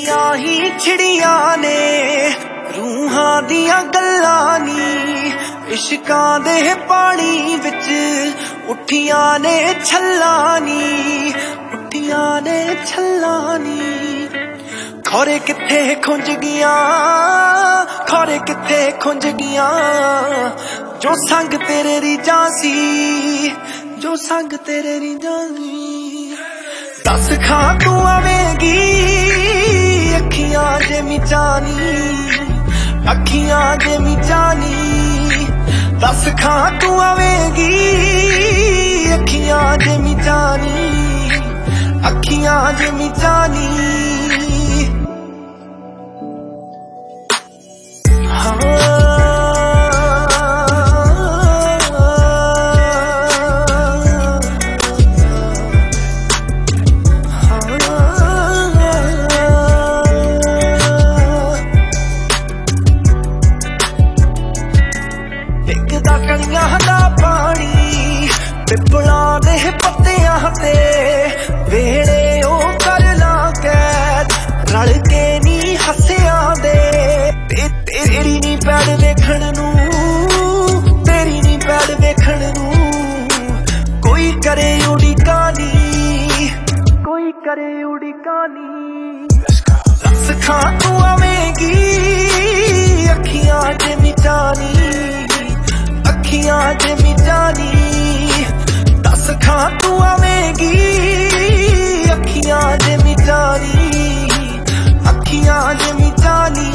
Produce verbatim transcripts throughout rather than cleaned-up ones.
कितनियां ही छिड़ियां ने रूहां दियां गल्लां नी इश्कां दे पानी विच उठियां ने छल्लां नी उठियां ने छल्लां नी खौरे किथे खुंज गियां खौरे किथे खुंज गियां जो संग तेरे रीझां सी जो संग तेरे रीझां सी दस खां तू आवेगी अखियां जे मिचानी अखियां जे मिचानी दस खां तू आवेगी अखियां जे मिचानी अखियां जे मिचानी पिपलां दे पत्तियां ते वेड़े ओ कर ला कैद रल के नी हसियां दे ते तेरी नी पैड़ वेखण नू तेरी नी पैड़ वेखण नू कोई करे उड़ीका नी कोई करे उड़ीका नी दस खां तू आवेगी अखियां जे मिचानी अखियां जे मिचानी दस खां तू आवेगी अखियां जे मिचानी अखियां जे मिचानी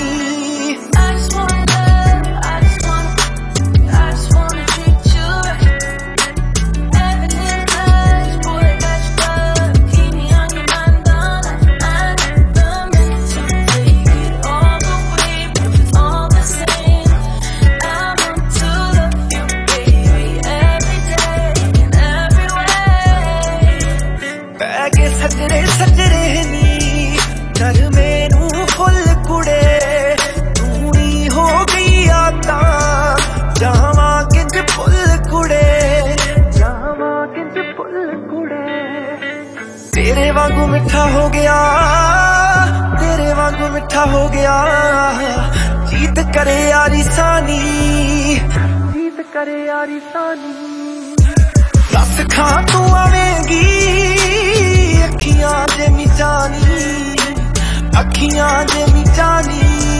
सजरे सजरे नी कर मैनू फुल कुड़े तू ही हो गई आता जावा किंज फुल कुड़े जावा किंज फुल कुड़े तेरे वांगू मिठा हो गया तेरे वांगू मिठा हो गया जीत करे यारी सानी जीत करे यारी सानी दस खां तू आवेगी अखियां जे मिचानी अखियां जे मिचानी